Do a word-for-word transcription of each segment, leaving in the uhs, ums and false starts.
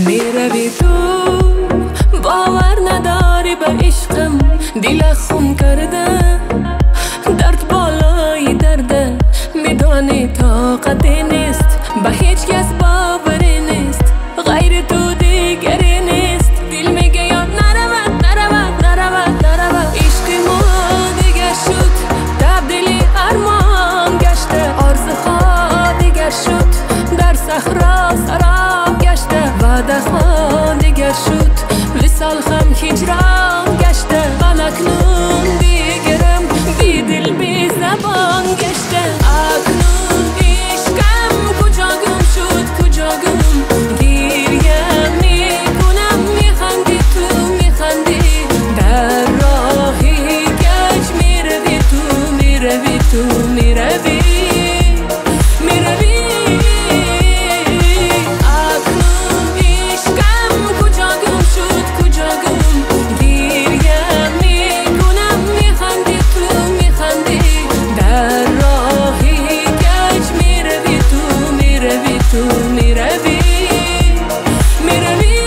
میروی تو باور نداری به عشقم، دل خون کرده درد بالای درده، میدانی طاقتی نیست، به هیچ کس باوری نیست، غیر تو دیگری نیست. دل میگه یا نرود نرود نرود نرود. عشق ما دیگر شد تبدیلی ارمان گشته، آرزوها دیگر شد در صحرا سراب گشته، وعده ها دیگر شد وصال هم هجران گشته، من اکنون دیگرم بی دل بی زبان گشته. اکنون عشقم کجا گم شد کجا گم، گریه میکنم میخندی تو میخندی، در راهی گشت میروی تو میروی تو میروی میروی. اکنون عشقم کجا گم شد کجا گم، گریه میکنم میخندی تو میخندی، در راهی گشت میروی تو میروی تو میروی میروی.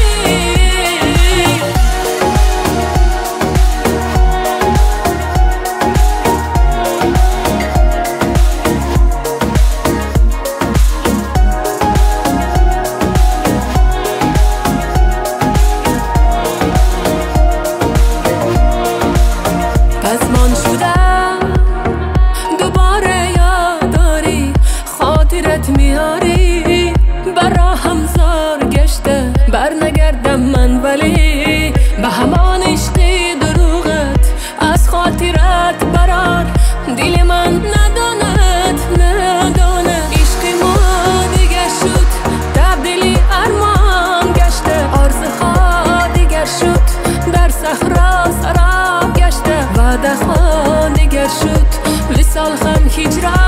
پسمان شدم دوباره یاد داری، خاطرت میاری برا همزار گشته، بر نگردم من ولی به همان عشقی دروغت، از خاطرت برار دل من نداند نداند. عشق ما دیگر شد تبدیلی ارمان گشته، آرزوها دیگر شد در صحرا سراب گشته، وعده ها دیگر شد وصال هم هجران